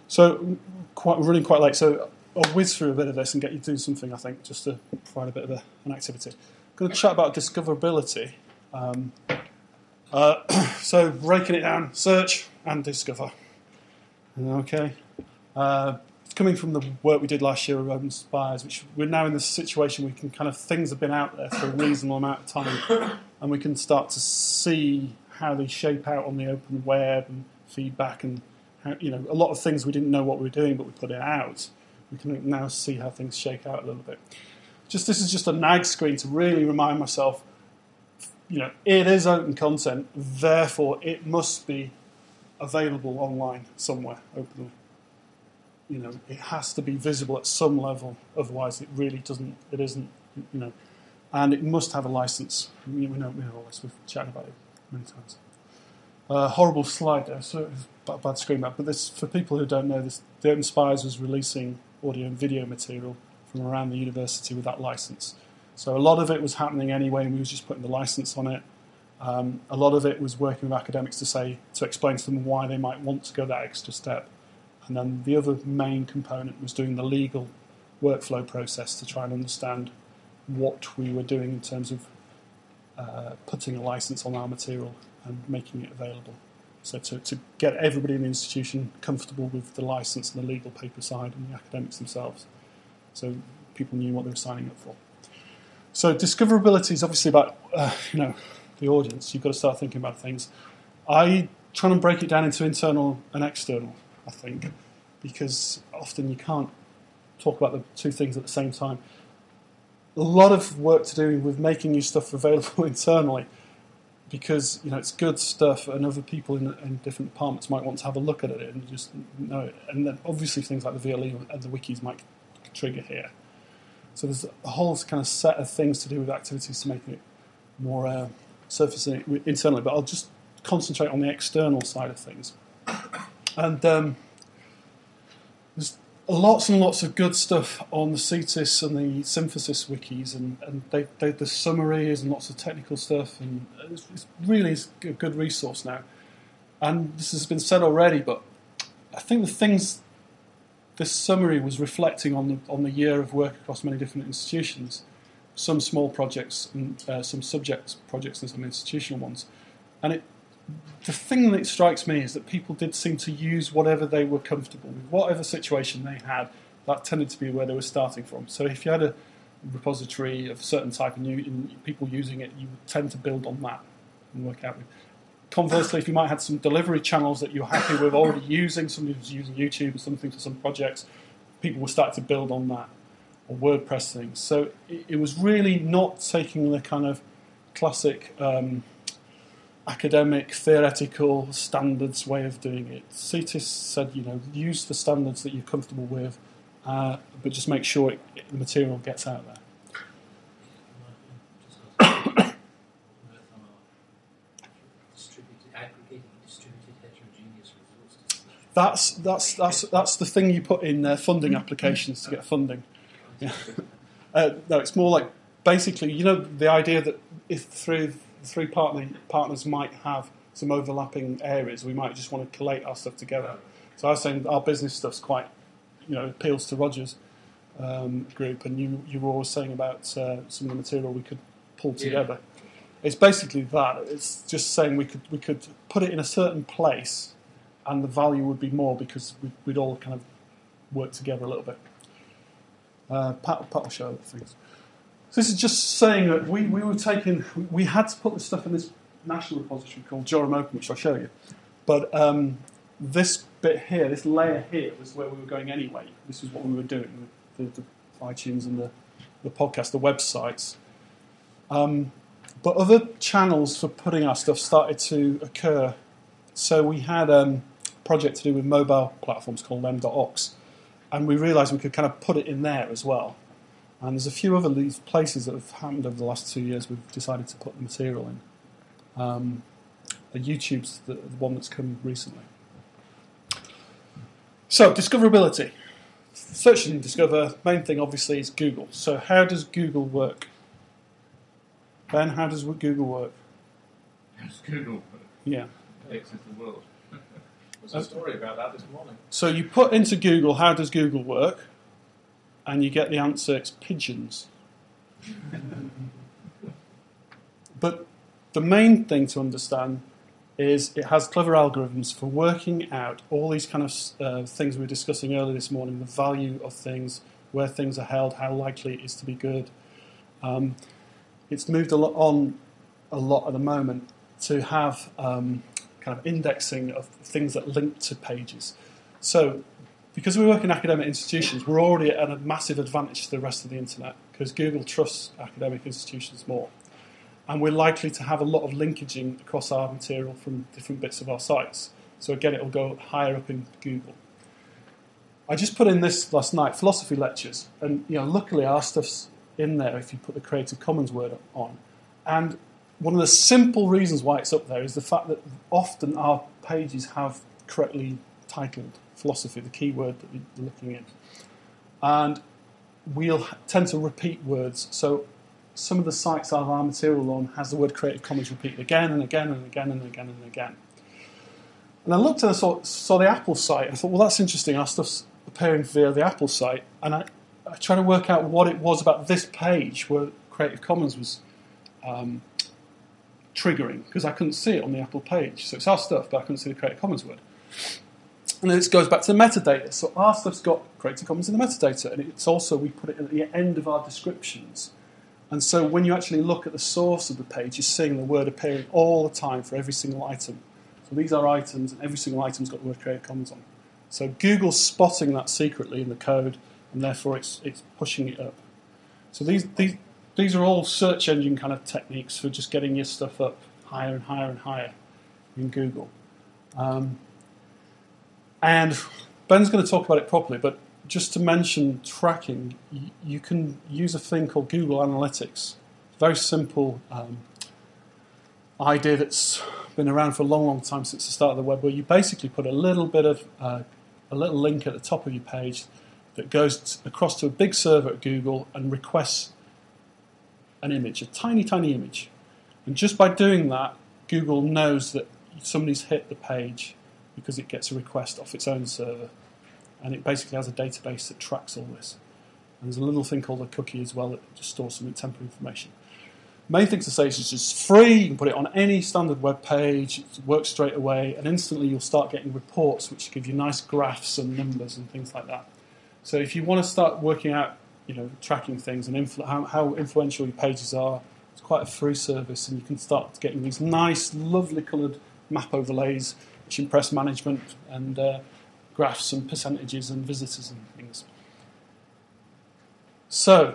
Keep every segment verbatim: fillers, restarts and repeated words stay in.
So, quite running quite late. So, I'll whiz through a bit of this and get you to do something, I think, just to provide a bit of a, an activity. I'm going to chat about discoverability. Um, uh, so, breaking it down, search and discover. Okay. Uh, coming from the work we did last year with Open Spires, which we're now in this situation we can kind of, things have been out there for a reasonable amount of time, and we can start to see how they shape out on the open web and feedback, and how, you know, a lot of things we didn't know what we were doing, but we put it out. We can now see how things shake out a little bit. Just this is just a nag screen to really remind myself, you know, it is open content, therefore it must be available online somewhere openly. You know, it has to be visible at some level, otherwise it really doesn't, it isn't, you know, and it must have a license. We know, we know all this, we've chatted about it many times. Uh, horrible slide there, so bad, bad screen map, but this, for people who don't know this, the Open Spires was releasing audio and video material from around the university with that license. So a lot of it was happening anyway, and we were just putting the license on it. Um, a lot of it was working with academics to say, to explain to them why they might want to go that extra step. And then the other main component was doing the legal workflow process to try and understand what we were doing in terms of uh, putting a license on our material and making it available. So to, to get everybody in the institution comfortable with the license and the legal paper side and the academics themselves. So people knew what they were signing up for. So discoverability is obviously about, uh, you know, the audience. You've got to start thinking about things. I try and break it down into internal and external, I think, because often you can't talk about the two things at the same time. A lot of work to do with making your stuff available internally, because you know it's good stuff, and other people in, in different departments might want to have a look at it and just know it. And then obviously things like the V L E and the wikis might trigger here. So there's a whole kind of set of things to do with activities to make it more uh, surfacing internally. But I'll just concentrate on the external side of things. And um, there's lots and lots of good stuff on the C T I S and the Synthesis wikis, and, and they, they, the summaries and lots of technical stuff, and it's, it's really is a good resource now. And this has been said already, but I think the things this summary was reflecting on the on the year of work across many different institutions, some small projects and uh, some subject projects and some institutional ones, and it. The thing that strikes me is that people did seem to use whatever they were comfortable with, whatever situation they had. That tended to be where they were starting from. So if you had a repository of a certain type and, you, and people using it, you would tend to build on that and work out with. Conversely, if you might have some delivery channels that you're happy with already using, somebody was using YouTube or something for some projects, people will start to build on that, or WordPress things. So it, it was really not taking the kind of classic Um, academic, theoretical standards way of doing it. C T I S said, you know, use the standards that you're comfortable with, uh, but just make sure it, it, the material gets out there. That's that's that's that's the thing you put in uh, funding applications to get funding. Yeah. Uh, no, it's more like basically, you know, the idea that if through three partner, partners might have some overlapping areas, we might just want to collate our stuff together. So I was saying our business stuff's quite, you know, appeals to Roger's um, group, and you you were always saying about uh, some of the material we could pull together. Yeah. It's basically that. It's just saying we could we could put it in a certain place, and the value would be more because we'd, we'd all kind of work together a little bit. Uh, Pat, Pat will show other things. So this is just saying that we, we were taking, we had to put this stuff in this national repository called Jorum Open, which I'll show you. But um, this bit here, this layer here, was where we were going anyway. This is what we were doing with the, the iTunes and the, the podcast, the websites. Um, but other channels for putting our stuff started to occur. So we had um, a project to do with mobile platforms called m dot ox, and we realised we could kind of put it in there as well. And there's a few other these places that have happened over the last two years we've decided to put the material in. Um, YouTube's the, the one that's come recently. So, discoverability. Search and discover, main thing obviously is Google. So how does Google work? Ben, how does Google work? How does Google work? Yeah. It exits the world. There's a story about that this morning. So you put into Google, how does Google work? And you get the answer, it's pigeons. But the main thing to understand is it has clever algorithms for working out all these kind of uh, things we were discussing earlier this morning, the value of things, where things are held, how likely it is to be good. Um, it's moved a lot on a lot at the moment to have um, kind of indexing of things that link to pages. So because we work in academic institutions, we're already at a massive advantage to the rest of the internet because Google trusts academic institutions more. And we're likely to have a lot of linkaging across our material from different bits of our sites. So again, it will go higher up in Google. I just put in this last night, philosophy lectures, and you know, luckily our stuff's in there if you put the Creative Commons word on. And one of the simple reasons why it's up there is the fact that often our pages have correctly titled philosophy, the keyword that we're looking at. And we'll tend to repeat words. So some of the sites I have our material on has the word Creative Commons repeated again and again and again and again and again. And I looked and I saw, saw the Apple site and I thought, well, that's interesting. Our stuff's appearing via the Apple site. And I, I tried to work out what it was about this page where Creative Commons was um, triggering, because I couldn't see it on the Apple page. So it's our stuff, but I couldn't see the Creative Commons word. And then it goes back to the metadata. So our stuff's got Creative Commons in the metadata, and it's also, we put it at the end of our descriptions. And so when you actually look at the source of the page, you're seeing the word appearing all the time for every single item. So these are items, and every single item's got the word Creative Commons on. So Google's spotting that secretly in the code, and therefore it's it's pushing it up. So these these these are all search engine kind of techniques for just getting your stuff up higher and higher and higher in Google. Um, and Ben's going to talk about it properly, but just to mention tracking, you, you can use a thing called Google Analytics. Very simple um, idea that's been around for a long, long time, since the start of the web, where you basically put a little bit of uh, a little link at the top of your page that goes t- across to a big server at Google and requests an image, a tiny, tiny image. And just by doing that, Google knows that somebody's hit the page because it gets a request off its own server. And it basically has a database that tracks all this. And there's a little thing called a cookie as well that just stores some temporary information. Main thing to say is it's just free. You can put it on any standard web page. It works straight away. And instantly you'll start getting reports which give you nice graphs and numbers and things like that. So if you want to start working out, you know, tracking things and influ- how, how influential your pages are, it's quite a free service, and you can start getting these nice, lovely coloured map overlays which impress management, and uh, graphs and percentages and visitors and things. So,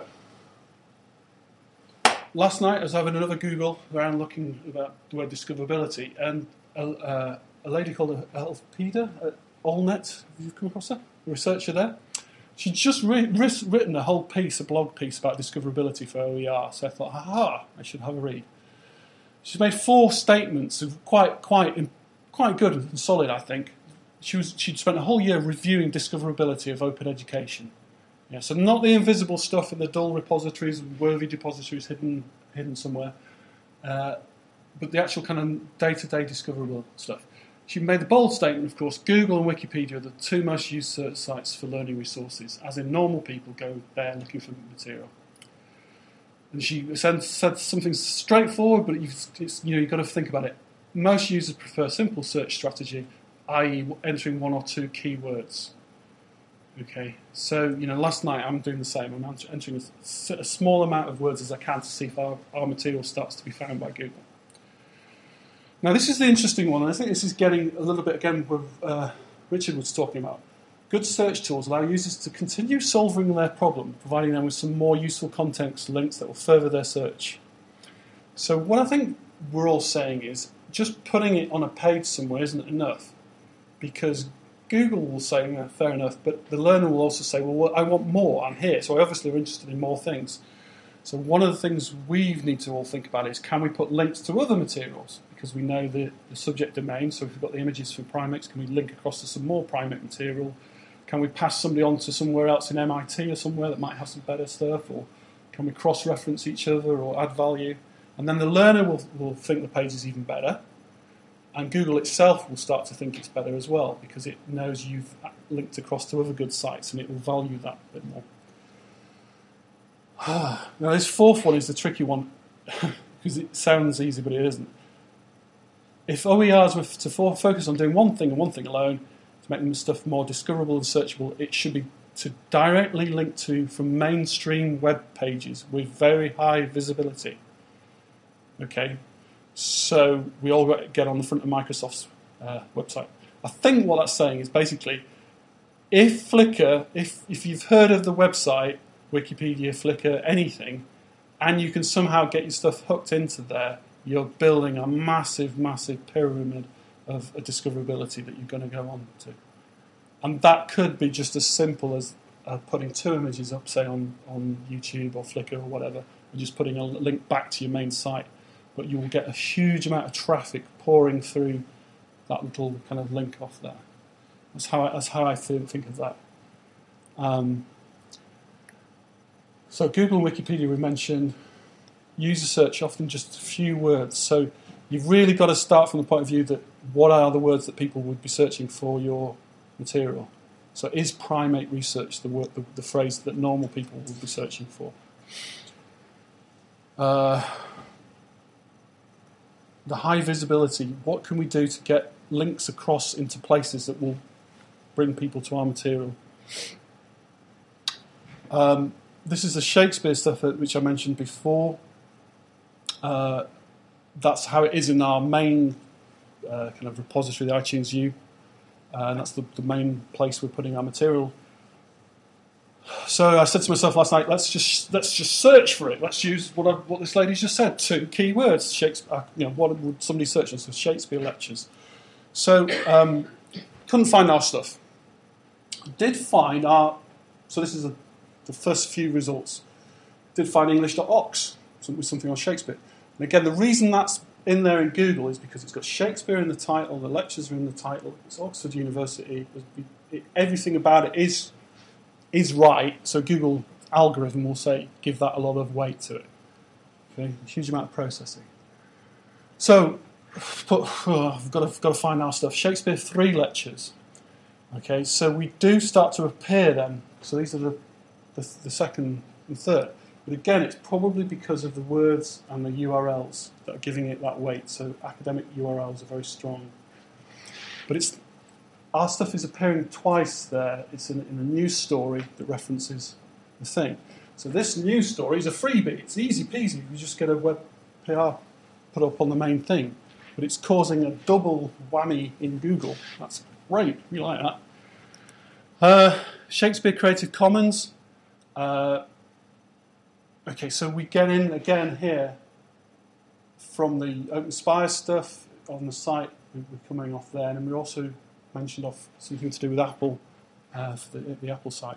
last night I was having another Google around looking about the word discoverability, and a, uh, a lady called Elfpida at Allnet, have you come across her? A researcher there. She'd just re- written a whole piece, a blog piece about discoverability for O E R, so I thought, aha, I should have a read. She's made four statements, of quite, quite, quite good and solid, I think. She was, she'd spent a whole year reviewing discoverability of open education. Yeah, so not the invisible stuff in the dull repositories, worthy depositories hidden, hidden somewhere, uh, but the actual kind of day-to-day discoverable stuff. She made the bold statement, of course, Google and Wikipedia are the two most used search sites for learning resources, as in normal people go there looking for material. And she said, said something straightforward, but you've, it's, you know, you've got to think about it. Most users prefer simple search strategy, that is entering one or two keywords. Okay, so, you know, last night I'm doing the same. I'm entering a, a small amount of words as I can to see if our, our material starts to be found by Google. Now, this is the interesting one, and I think this is getting a little bit, again, what uh, Richard was talking about. Good search tools allow users to continue solving their problem, providing them with some more useful context links that will further their search. So what I think we're all saying is just putting it on a page somewhere isn't enough, because Google will say, yeah, fair enough, but the learner will also say, well, I want more, I'm here, so I obviously are interested in more things. So one of the things we need to all think about is, can we put links to other materials? Because we know the, the subject domain, so if we've got the images for Primix, can we link across to some more Primix material? Can we pass somebody on to somewhere else in M I T or somewhere that might have some better stuff? Or can we cross-reference each other or add value? And then the learner will, will think the page is even better. And Google itself will start to think it's better as well because it knows you've linked across to other good sites and it will value that a bit more. Now this fourth one is the tricky one because it sounds easy but it isn't. If O E Rs were to focus on doing one thing and one thing alone, to make them stuff more discoverable and searchable, it should be to directly link to from mainstream web pages with very high visibility. Okay, so we all got to get on the front of Microsoft's uh, website. I think what that's saying is basically, if Flickr, if if you've heard of the website, Wikipedia, Flickr, anything, and you can somehow get your stuff hooked into there, you're building a massive, massive pyramid of a discoverability that you're going to go on to. And that could be just as simple as uh, putting two images up, say, on, on YouTube or Flickr or whatever, and just putting a link back to your main site. But you will get a huge amount of traffic pouring through that little kind of link off there. That's how I, that's how I think, think of that. Um, so Google and Wikipedia we mentioned. User search, often just a few words. So you've really got to start from the point of view that what are the words that people would be searching for your material? So is primate research the, word, the, the phrase that normal people would be searching for? Uh, the high visibility, what can we do to get links across into places that will bring people to our material? Um, this is the Shakespeare stuff which I mentioned before. Uh, that's how it is in our main uh, kind of repository, the iTunes U, uh, and that's the, the main place we're putting our material. So I said to myself last night, let's just let's just search for it. Let's use what I, what this lady's just said, two keywords. Shakespeare, you know, what would somebody search on? So Shakespeare lectures. So um, couldn't find our stuff. Did find our. So this is a, the first few results. Did find English dot ox, with something on Shakespeare. And again, the reason that's in there in Google is because it's got Shakespeare in the title, the lectures are in the title, it's Oxford University, it, it, everything about it is is right, so Google algorithm will say, give that a lot of weight to it. Okay, a huge amount of processing. So, but, oh, I've got to, I've got to find our stuff. Shakespeare three lectures. Okay, so we do start to appear then. So these are the, the, the second and third. But again, it's probably because of the words and the U R Ls that are giving it that weight. So academic U R Ls are very strong. But it's our stuff is appearing twice there. It's in, in a news story that references the thing. So this news story is a freebie. It's easy peasy. You just get a web P R put up on the main thing. But it's causing a double whammy in Google. That's great. We like that. Uh, Shakespeare Creative Commons. Uh, Okay, so we get in again here from the OpenSpire stuff on the site. We're coming off there, and we also mentioned off something to do with Apple uh, for the, the Apple site.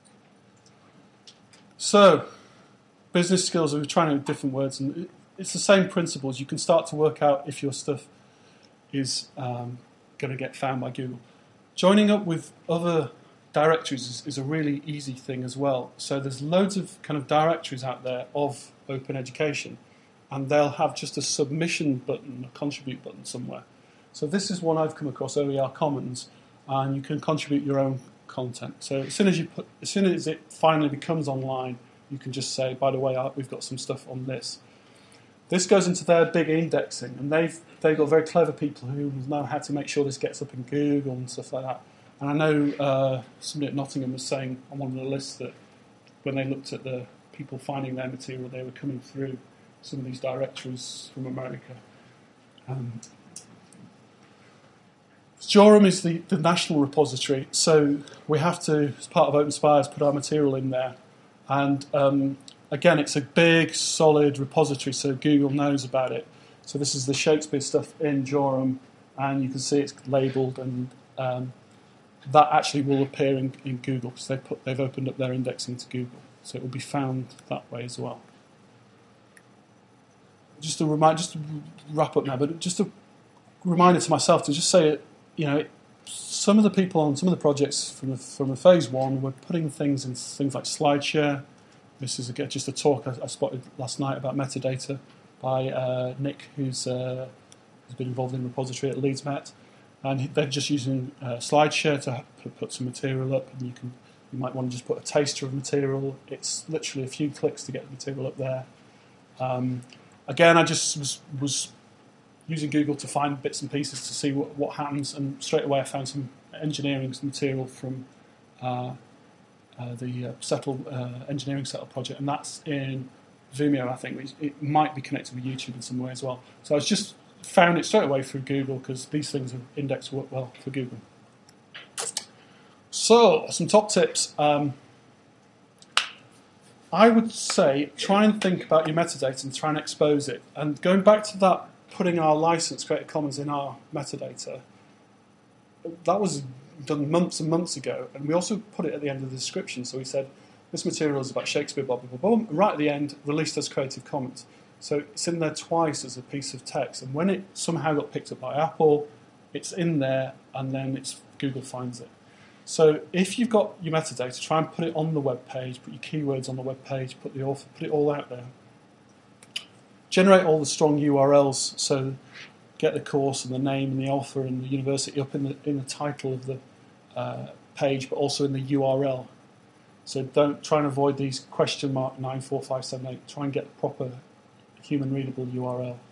So, business skills. We're trying out different words, and it's the same principles. You can start to work out if your stuff is um, going to get found by Google. Joining up with other directories is, is a really easy thing as well. So there's loads of kind of directories out there of open education, and they'll have just a submission button, a contribute button somewhere. So this is one I've come across, O E R Commons, and you can contribute your own content. So as soon as you put, as soon as it finally becomes online, you can just say, by the way, we've got some stuff on this. This goes into their big indexing, and they've they've got very clever people who know how to make sure this gets up in Google and stuff like that. And I know uh, somebody at Nottingham was saying on one of the lists that when they looked at the people finding their material, they were coming through some of these directories from America. Um, Jorum is the, the national repository, so we have to, as part of OpenSpires, put our material in there. And um, again, it's a big, solid repository, so Google knows about it. So this is the Shakespeare stuff in Jorum, and you can see it's labelled, and um, that actually will appear in, in Google because they put, they've opened up their indexing to Google, so it will be found that way as well. Just a remind, just to wrap up now, but just a reminder to myself to just say it. You know, some of the people on some of the projects from the, from the phase one were putting things in things like SlideShare. This is again just a talk I, I spotted last night about metadata by uh, Nick, who's uh, who's been involved in the repository at LeadsMet, and they're just using uh, SlideShare to put some material up, and you can you might want to just put a taster of material. It's literally a few clicks to get the material up there. Um, again, I just was, was using Google to find bits and pieces to see what, what happens, and straight away I found some engineering material from uh, uh, the uh, Settle uh, Engineering Settle project, and that's in Vimeo, I think. Which it might be connected with YouTube in some way as well. So I was just found it straight away through Google because these things are indexed well for Google. So, some top tips. Um, I would say try and think about your metadata and try and expose it. And going back to that, putting our license Creative Commons in our metadata, that was done months and months ago. And we also put it at the end of the description. So we said, this material is about Shakespeare, blah, blah, blah, blah. And right at the end, released as Creative Commons. So it's in there twice as a piece of text. And when it somehow got picked up by Apple, it's in there, and then it's Google finds it. So if you've got your metadata, try and put it on the web page, put your keywords on the web page, put the author, put it all out there. Generate all the strong U R Ls, so get the course and the name and the author and the university up in the in the title of the uh, page, but also in the U R L. So don't try and avoid these question mark nine four five seven eight. Try and get the proper human readable U R L.